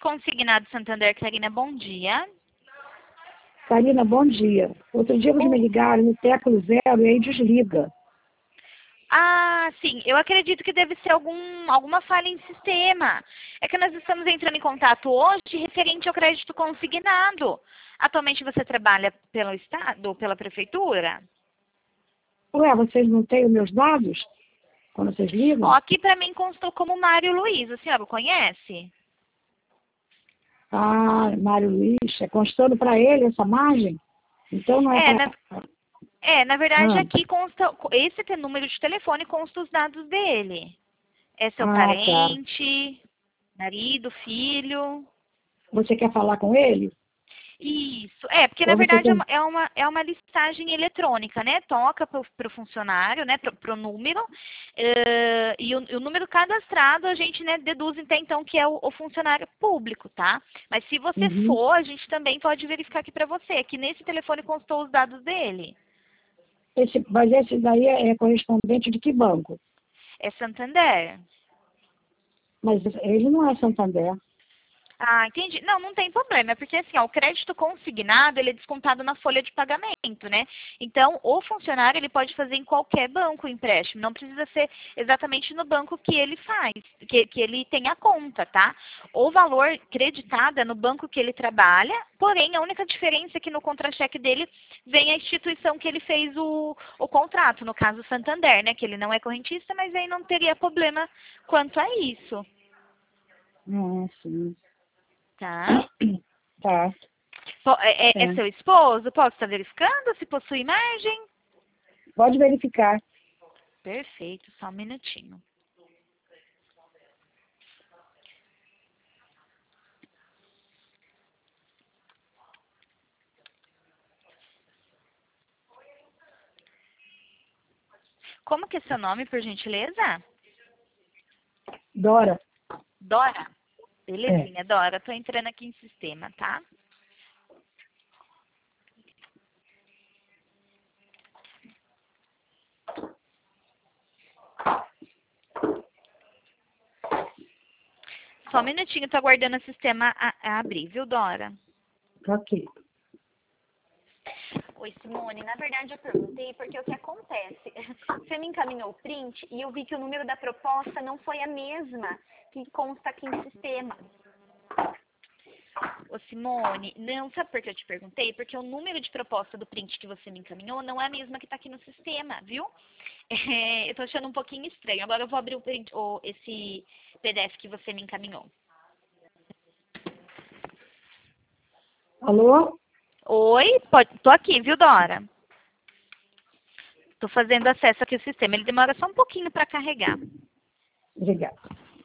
Consignado Santander, Karina, bom dia. Karina, bom dia. Outro dia vocês me ligaram no Tecno Zero e aí desliga. Ah, sim, eu acredito que deve ser alguma falha em sistema. É que nós estamos entrando em contato hoje referente ao crédito consignado. Atualmente você trabalha pelo Estado, pela Prefeitura? Ué, vocês não têm os meus dados quando vocês Ó, ligam? aqui para mim constou como Mário Luiz, a senhora o conhece? Ah, Mário Luiz, é constando para ele essa margem? Então não é É, para... na verdade Ah, aqui consta, esse número de telefone consta os dados dele. É seu tá. parente, marido, filho. Você quer falar com ele? Isso, porque na Ou você verdade tem... é uma listagem eletrônica, né? Toca para o funcionário, né? Para o número, e o número cadastrado a gente, né, deduz até então que é o funcionário público, tá? Mas se você Uhum. for, a gente também pode verificar aqui para você, que nesse telefone constou os dados dele. Mas esse daí é correspondente de que banco? É Santander. Mas ele não é Santander. Ah, entendi. Não, não tem problema, é porque assim, ó, o crédito consignado, ele é descontado na folha de pagamento, né? Então, o funcionário, ele pode fazer em qualquer banco o empréstimo, não precisa ser exatamente no banco que ele faz, que ele tem a conta, tá? O valor creditado é no banco que ele trabalha, porém, a única diferença é que no contra-cheque dele vem a instituição que ele fez o contrato, no caso Santander, né? Que ele não é correntista, mas aí não teria problema quanto a isso, Ah, sim. tá? Tá. É É. seu esposo? Posso estar verificando se possui imagem? Pode verificar. Perfeito, só um minutinho. Como que é seu nome, por gentileza? Dora. Dora. É. Belezinha, Dora. Tô entrando aqui em sistema, tá? Só um minutinho, tô aguardando o sistema a abrir, viu, Dora? Ok. Oi, Simone. Na verdade, eu perguntei porque o que acontece? Você me encaminhou o print e eu vi que o número da proposta não foi a mesma que consta aqui em sistema. Ô, Simone, não, sabe por que eu te perguntei? Porque o número de proposta do print que você me encaminhou não é a mesma que está aqui no sistema, viu? Eu tô achando um pouquinho estranho. Agora eu vou abrir o print, esse PDF que você me encaminhou. Alô? Oi, tô aqui, viu, Dora? Tô fazendo acesso aqui ao sistema. Ele demora só um pouquinho para carregar. Obrigada.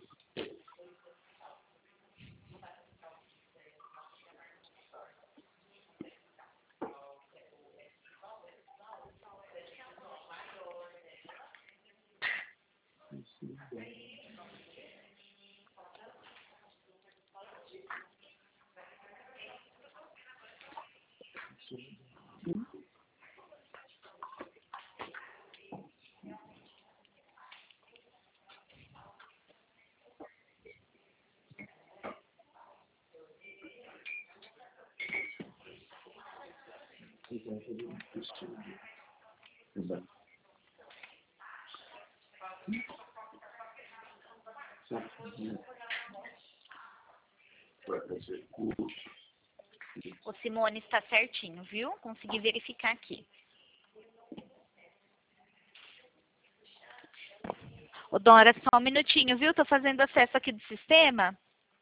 O Simone está certinho, viu? Consegui verificar aqui. Ô, Dora, só um minutinho, viu? Tô fazendo acesso aqui do sistema.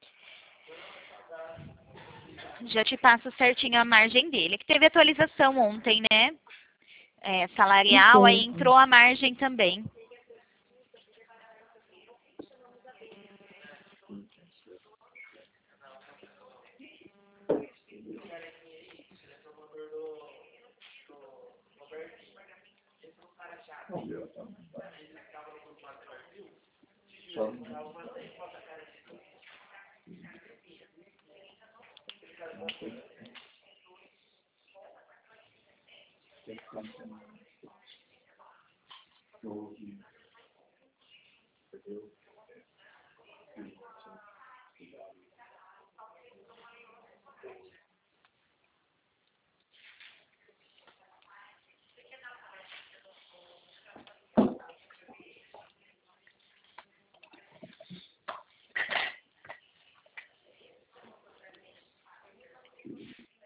Já te passo certinho a margem dele. Que teve atualização ontem, né? Salarial, aí Então, entrou a margem também.